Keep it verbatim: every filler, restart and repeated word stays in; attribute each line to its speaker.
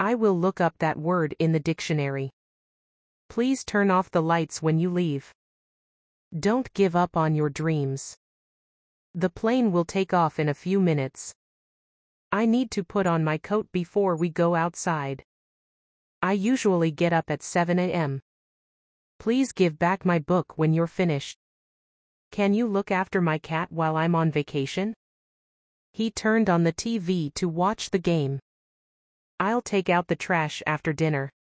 Speaker 1: I will look up that word in the dictionary. Please turn off the lights when you leave. Don't give up on your dreams. The plane will take off in a few minutes. I need to put on my coat before we go outside. I usually get up at seven a m Please give back my book when you're finished. Can you look after my cat while I'm on vacation? He turned on the T V to watch the game. I'll take out the trash after dinner.